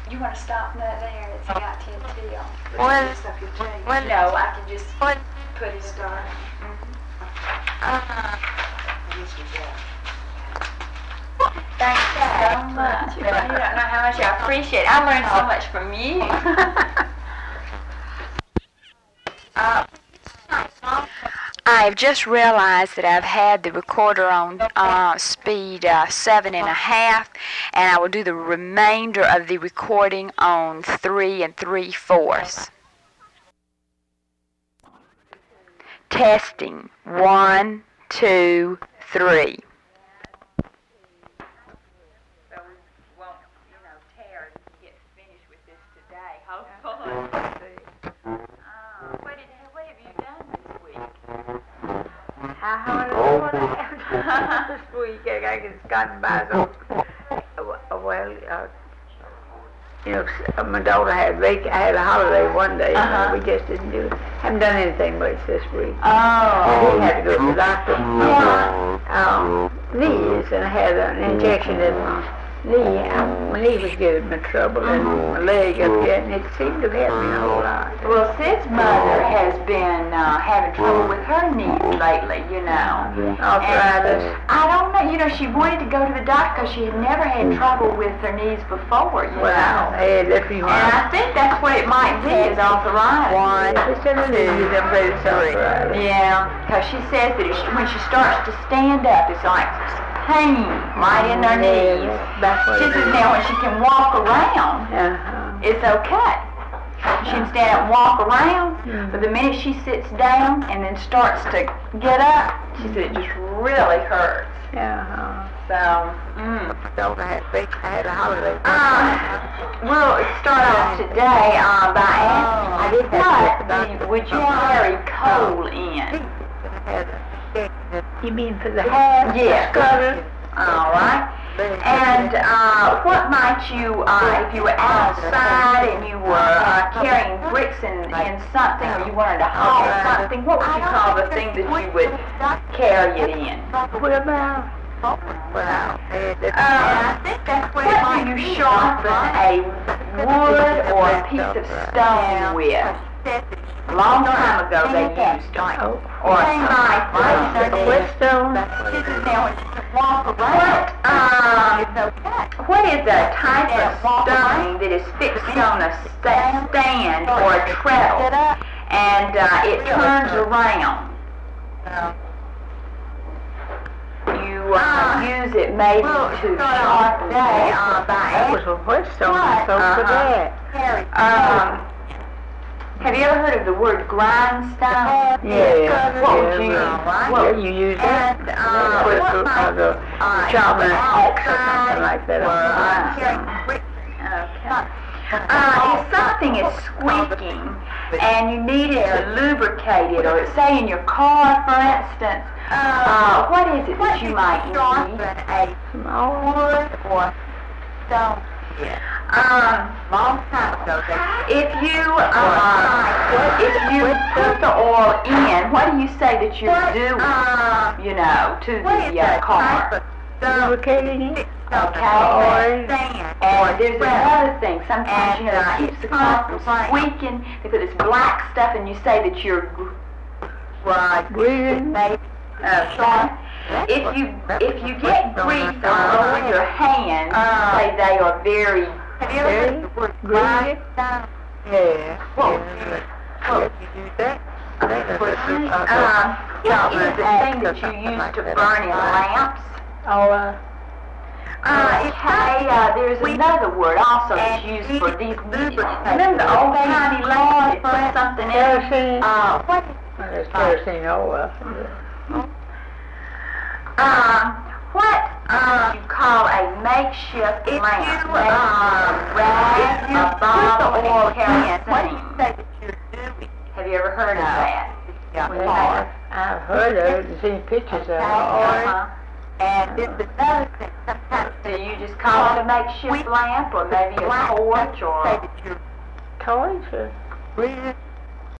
You want to stop that there? It's got TNT on. When No, I can just when put it start. Thanks so much. You don't know how much I appreciate it. I learned so much from you. I've just realized that I've had the recorder on speed 7.5, and I will do the remainder of the recording on 3 3/4. Testing. 1, 2, 3. So we won't, tear and get finished with this today, hopefully. What have you done this week? this week I just gotten by so my daughter had I had a holiday one day, and we just haven't done anything much this week. Oh. We had to go to the doctor. Knees, and I had an injection in my knee. My knee was giving me trouble, and my leg up here, and it seemed to help me a whole lot. Well, Sid's mother has been having trouble with her knees lately, Arthritis. And, I don't know, she wanted to go to the doctor because she had never had trouble with her knees before, Well, I had that few And I think that's what it might be, is arthritis. It's in the knees, it's arthritis. Yeah, because she says that when she starts to stand up, it's like pain right in her knees. She says now when she can walk around, it's okay. She can stand up and walk around, but the minute she sits down and then starts to get up, she said it just really hurts. So, I had a holiday. we'll start off today by asking, would you carry coal in? You mean for the hat? Yes. All right. And what might you, if you were outside and you were carrying bricks in something, or you wanted to haul something, what would you call the thing that you would carry it in? I think that's what do you sharpen a wood or a piece of stone with? A long time ago they used them. Or a knife or a Whetstone. What is a type of stone that is fixed on a stand or a treadle and it turns around? You use it maybe to sharpen That was a whetstone, so for that. Have you ever heard of the word grindstone? Yeah. What would you use that? For the chopping an axe or something like that. If something is squeaking and you need it to lubricate it, or say in your car, for instance, what is it that you might need? Small wood or stone. Long time ago, if you put the oil in, what do you say that you're doing, to the car? Lubricating it. Okay. And there's another thing. Sometimes, it keeps the car from squeaking. They put this black stuff, and you say that you're Greasing. If you get grease all over your hands, say they are very. Have you ever heard the word greasy? Yeah. What would you use that? What is the thing that you use to burn in lamps? There's another word also that's used for these. Remember the old tiny lamps that put something in? Kerosene. What? There's kerosene oil. What you call a makeshift lamp? A bottle of kerosene. Have you ever heard of that? I've heard of it and seen pictures of it. And there's another thing. Sometimes do you just call it a makeshift lamp, or maybe a torch, or torch?